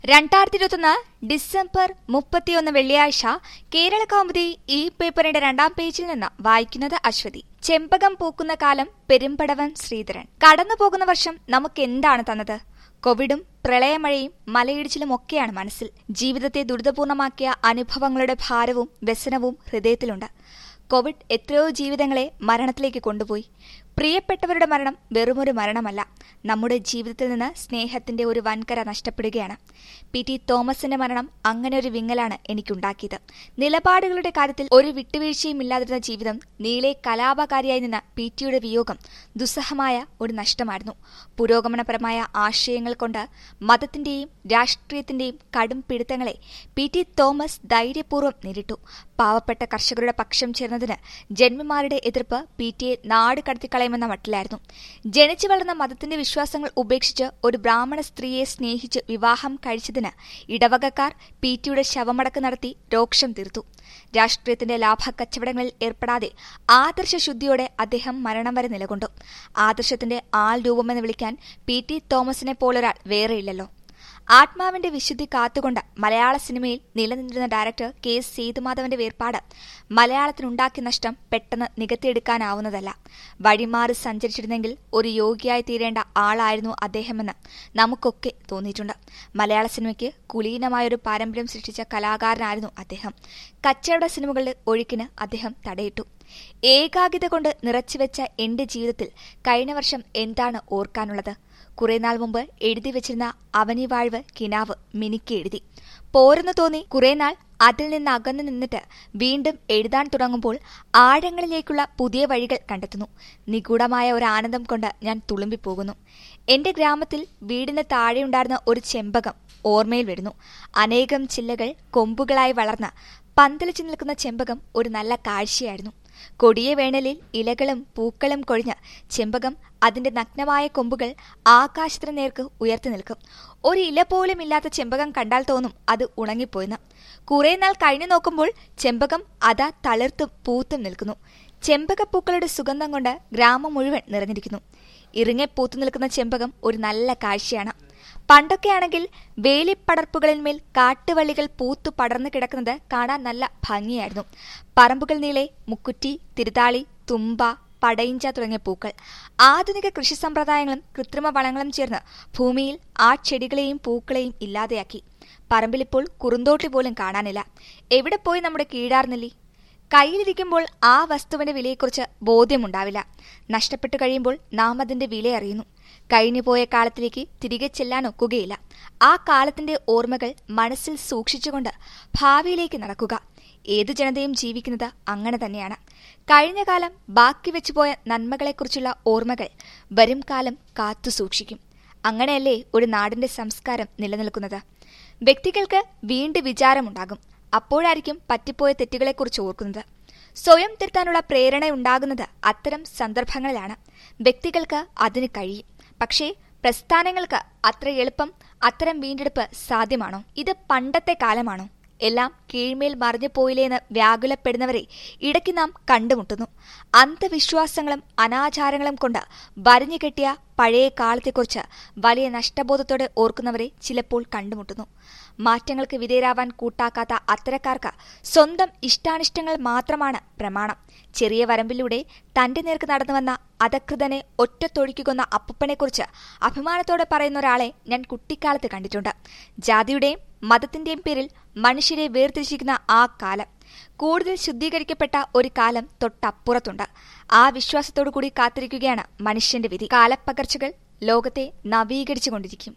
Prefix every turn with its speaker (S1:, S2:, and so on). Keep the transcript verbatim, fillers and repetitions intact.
S1: രണ്ടായിരത്തി ഇരുപത്തൊന്ന് ഡിസംബർ മുപ്പത്തിയൊന്ന് വെള്ളിയാഴ്ച കേരളകൗമുദി ഈ പേപ്പറിന്റെ രണ്ടാം പേജിൽ നിന്ന് വായിക്കുന്നത് അശ്വതി. ചെമ്പകം പൂക്കുന്ന കാലം പെരുമ്പടവൻ ശ്രീധരൻ. കടന്നുപോകുന്ന വർഷം നമുക്കെന്താണ് തന്നത്? കോവിഡും പ്രളയമഴയും മലയിടിച്ചിലും ഒക്കെയാണ് മനസ്സിൽ. ജീവിതത്തെ ദുരിതപൂർണമാക്കിയ അനുഭവങ്ങളുടെ ഭാരവും വ്യസനവും ഹൃദയത്തിലുണ്ട്. കോവിഡ് എത്രയോ ജീവിതങ്ങളെ മരണത്തിലേക്ക് കൊണ്ടുപോയി. പ്രിയപ്പെട്ടവരുടെ മരണം വെറുമൊരു മരണമല്ല, നമ്മുടെ ജീവിതത്തിൽ നിന്ന് സ്നേഹത്തിന്റെ ഒരു വൻകര നഷ്ടപ്പെടുകയാണ്. പി ടി തോമസിന്റെ മരണം അങ്ങനെ ഒരു വിങ്ങലാണ് എനിക്കുണ്ടാക്കിയത്. നിലപാടുകളുടെ കാര്യത്തിൽ ഒരു വിട്ടുവീഴ്ചയും ഇല്ലാതിരുന്ന ജീവിതം നീളെ കലാപകാരിയായി നിന്ന പി ടിയുടെ വിയോഗം ദുസ്സഹമായ ഒരു നഷ്ടമായിരുന്നു. പുരോഗമനപരമായ ആശയങ്ങൾ കൊണ്ട് മതത്തിന്റെയും രാഷ്ട്രീയത്തിന്റെയും കടും പിടുത്തങ്ങളെ പി ടി തോമസ് ധൈര്യപൂർവ്വം നേരിട്ടു. പാവപ്പെട്ട കർഷകരുടെ പക്ഷം ചേർന്നതിന് ജന്മിമാരുടെ എതിർപ്പ് പി ടിയെ നാട് കടത്തിക്കളയുമെന്ന മട്ടിലായിരുന്നു. ജനിച്ചു വളർന്ന മതത്തിന്റെ വിശ്വാസങ്ങൾ ഉപേക്ഷിച്ച് ഒരു ബ്രാഹ്മണ സ്ത്രീയെ സ്നേഹിച്ച് വിവാഹം കഴിച്ചതിന് ഇടവകക്കാർ പി ടിയുടെ ശവമടക്ക് നടത്തി രോക്ഷം തീർത്തു. രാഷ്ട്രീയത്തിന്റെ ലാഭക്കച്ചവടങ്ങളിൽ ഏർപ്പെടാതെ ആദർശശുദ്ധിയോടെ അദ്ദേഹം മരണം വരെ നിലകൊണ്ടു. ആദർശത്തിന്റെ ആൾ രൂപമെന്ന് വിളിക്കാൻ പി ടി തോമസിനെ പോലൊരാൾ വേറെയില്ലല്ലോ. ആത്മാവിന്റെ വിശുദ്ധി കാത്തുകൊണ്ട് മലയാള സിനിമയിൽ നിലനിന്നിരുന്ന ഡയറക്ടർ കെ എസ് സേതുമാധവന്റെ വേർപാട് മലയാളത്തിനുണ്ടാക്കിയ നഷ്ടം പെട്ടെന്ന് നികത്തിയെടുക്കാനാവുന്നതല്ല. വഴിമാറി സഞ്ചരിച്ചിരുന്നെങ്കിൽ ഒരു യോഗിയായി തീരേണ്ട ആളായിരുന്നു അദ്ദേഹമെന്ന് നമുക്കൊക്കെ തോന്നിയിട്ടുണ്ട്. മലയാള സിനിമയ്ക്ക് കുലീനമായൊരു പാരമ്പര്യം സൃഷ്ടിച്ച കലാകാരനായിരുന്നു അദ്ദേഹം. കച്ചവട സിനിമകളുടെ ഒഴുക്കിന് അദ്ദേഹം തടയിട്ടു. ഏകാകിത കൊണ്ട് നിറച്ചുവെച്ച എന്റെ ജീവിതത്തിൽ കഴിഞ്ഞ വർഷം എന്താണ് ഓർക്കാനുള്ളത്? കുറെ നാൾ മുമ്പ് എഴുതി വെച്ചിരുന്ന അവനി വാഴ്വ് കിനാവ് മിനിക്ക് എഴുതി. പോരെന്ന് തോന്നി കുറെ നാൾ അതിൽ നിന്ന് അകന്നു നിന്നിട്ട് വീണ്ടും എഴുതാൻ തുടങ്ങുമ്പോൾ ആഴങ്ങളിലേക്കുള്ള പുതിയ വഴികൾ കണ്ടെത്തുന്നു. നിഗൂഢമായ ഒരു ആനന്ദം കൊണ്ട് ഞാൻ തുളുമ്പിപ്പോകുന്നു. എന്റെ ഗ്രാമത്തിൽ വീടിന് താഴെയുണ്ടായിരുന്ന ഒരു ചെമ്പകം ഓർമ്മയിൽ വരുന്നു. അനേകം ചില്ലകൾ കൊമ്പുകളായി വളർന്ന പന്തലിച്ചു നിൽക്കുന്ന ചെമ്പകം ഒരു നല്ല കാഴ്ചയായിരുന്നു. കൊടിയ വേനലിൽ ഇലകളും പൂക്കളും കൊഴിഞ്ഞ് ചെമ്പകം അതിന്റെ നഗ്നമായ കൊമ്പുകൾ ആകാശത്തിന് നേർക്ക് ഉയർത്തി നിൽക്കും. ഒരു ഇല പോലും ഇല്ലാത്ത ചെമ്പകം കണ്ടാൽ തോന്നും അത് ഉണങ്ങിപ്പോയെന്ന്. കുറെ നാൾ കഴിഞ്ഞു നോക്കുമ്പോൾ ചെമ്പകം അതാ തളിർത്തും പൂത്തും നിൽക്കുന്നു. ചെമ്പകപ്പൂക്കളുടെ സുഗന്ധം കൊണ്ട് ഗ്രാമം മുഴുവൻ നിറഞ്ഞിരിക്കുന്നു. ഇറുങ്ങെ പൂത്തു നിൽക്കുന്ന ചെമ്പകം ഒരു നല്ല കാഴ്ചയാണ്. പണ്ടൊക്കെയാണെങ്കിൽ വേലിപ്പടർപ്പുകളിന്മേൽ കാട്ടുവള്ളികൾ പൂത്തു പടർന്നു കിടക്കുന്നത് കാണാൻ നല്ല ഭംഗിയായിരുന്നു. പറമ്പുകൾ നീളെ മുക്കുറ്റി, തിരുതാളി, തുമ്പ, പടയിഞ്ച തുടങ്ങിയ പൂക്കൾ. ആധുനിക കൃഷി സമ്പ്രദായങ്ങളും കൃത്രിമ വളങ്ങളും ചേർന്ന് ഭൂമിയിൽ ആ ചെടികളെയും പൂക്കളെയും ഇല്ലാതെയാക്കി. പറമ്പിലിപ്പോൾ കുറുന്തോട്ടി പോലും കാണാനില്ല. എവിടെ പോയി നമ്മുടെ കീഴാർനെല്ലി? കയ്യിലിരിക്കുമ്പോൾ ആ വസ്തുവിന്റെ വിലയെക്കുറിച്ച് ബോധ്യമുണ്ടാവില്ല. നഷ്ടപ്പെട്ടു കഴിയുമ്പോൾ നാം അതിന്റെ വില അറിയുന്നു. കഴിഞ്ഞുപോയ കാലത്തിലേക്ക് തിരികെ ചെല്ലാൻ ഒക്കുകയില്ല. ആ കാലത്തിന്റെ ഓർമ്മകൾ മനസ്സിൽ സൂക്ഷിച്ചുകൊണ്ട് ഭാവിയിലേക്ക് നടക്കുക. ഏതു ജനതയും ജീവിക്കുന്നത് അങ്ങനെ തന്നെയാണ്. കഴിഞ്ഞ കാലം ബാക്കി വെച്ചുപോയ നന്മകളെക്കുറിച്ചുള്ള ഓർമ്മകൾ വരും കാലം കാത്തു സൂക്ഷിക്കും. അങ്ങനെയല്ലേ ഒരു നാടിന്റെ സംസ്കാരം നിലനിൽക്കുന്നത്? വ്യക്തികൾക്ക് വീണ്ടും വിചാരമുണ്ടാകും. അപ്പോഴായിരിക്കും പറ്റിപ്പോയ തെറ്റുകളെക്കുറിച്ച് ഓർക്കുന്നത്. സ്വയം തിരുത്താനുള്ള പ്രേരണ ഉണ്ടാകുന്നത് അത്തരം സന്ദർഭങ്ങളിലാണ്. വ്യക്തികൾക്ക് അതിന് കഴിയും. പക്ഷേ പ്രസ്ഥാനങ്ങൾക്ക് അത്ര എളുപ്പം അത്തരം വീണ്ടെടുപ്പ് സാധ്യമാണോ? ഇത് പണ്ടത്തെ കാലമാണോ? എല്ലാം കീഴ്മേൽ മറിഞ്ഞു പോയില്ലേന്ന് വ്യാകുലപ്പെടുന്നവരെ ഇടയ്ക്ക് നാം കണ്ടുമുട്ടുന്നു. അന്ധവിശ്വാസങ്ങളും അനാചാരങ്ങളും കൊണ്ട് വരിഞ്ഞു കെട്ടിയ പഴയ കാലത്തെക്കുറിച്ച് വലിയ നഷ്ടബോധത്തോടെ ഓർക്കുന്നവരെ ചിലപ്പോൾ കണ്ടുമുട്ടുന്നു. മാറ്റങ്ങൾക്ക് വിധേയരാവാൻ കൂട്ടാക്കാത്ത അത്തരക്കാർക്ക് സ്വന്തം ഇഷ്ടാനിഷ്ടങ്ങൾ മാത്രമാണ് പ്രമാണം. ചെറിയ വരമ്പിലൂടെ തന്റെ നേർക്ക് നടന്നുവന്ന അധകൃതനെ ഒറ്റത്തൊഴിക്കൊന്ന അപ്പൂപ്പനെക്കുറിച്ച് അഭിമാനത്തോടെ പറയുന്ന ഒരാളെ ഞാൻ കുട്ടിക്കാലത്ത് കണ്ടിട്ടുണ്ട്. ജാതിയുടെയും മതത്തിന്റെയും പേരിൽ മനുഷ്യരെ വേർതിരിച്ചിരിക്കുന്ന ആ കാലം, കൂടുതൽ ശുദ്ധീകരിക്കപ്പെട്ട ഒരു കാലം തൊട്ടപ്പുറത്തുണ്ട്. ആ വിശ്വാസത്തോടു കൂടി കാത്തിരിക്കുകയാണ് മനുഷ്യന്റെ വിധി. കാലപ്പകർച്ചകൾ ലോകത്തെ നവീകരിച്ചുകൊണ്ടിരിക്കും.